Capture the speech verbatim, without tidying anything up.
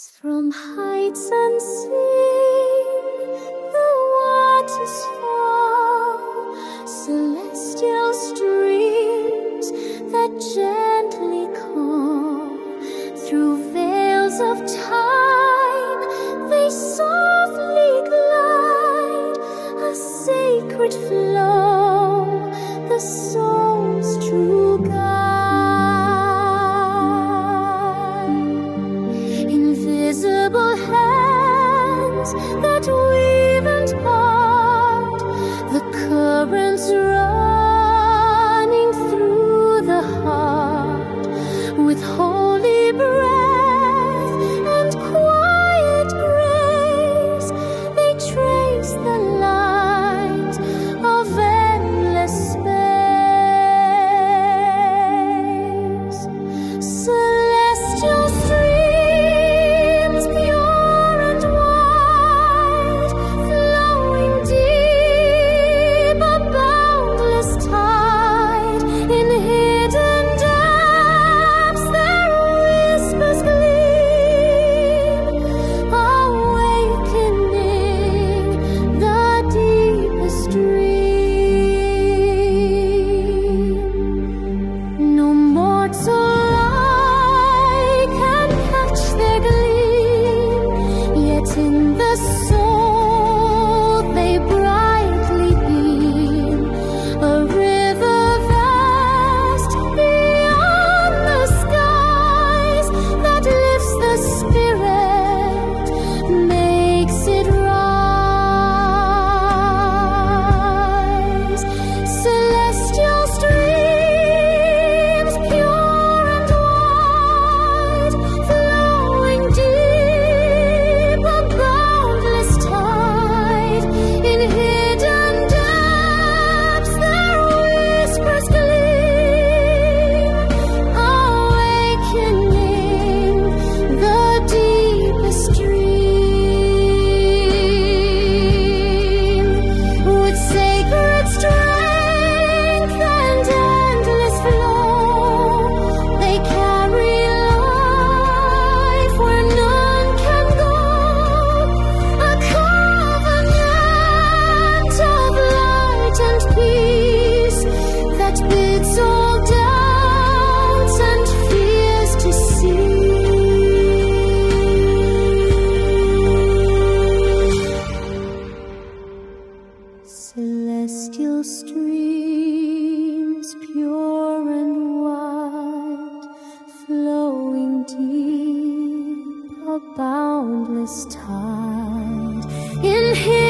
From heights unseen, the waters fall, celestial streams that gently call. Through veils of time, they softly glide, a sacred flow, the soul's true guide. Invisible hands that weave and part, the currents running through the heart, with holy breath and quiet grace, they trace the light of endless space. Celestial streams, pure and wide, flowing deep, a boundless tide. In hidden depths their whispers gleam, awakening the deepest dream. No mortal eye can catch their gleam, yet in the soul they brightly beam. A river vast beyond the skies that lifts the spirit, makes it rise. Celestial streams, pure and wide, flowing deep, a boundless tide. In hidden depths their whispers gleam, awakening the deepest dream. With sacred strength and endless flow, they carry life where none can go, a covenant of light and peace that bids all doubts and fears to cease. Celestial streams, pure and wide, flowing deep, a boundless tide. In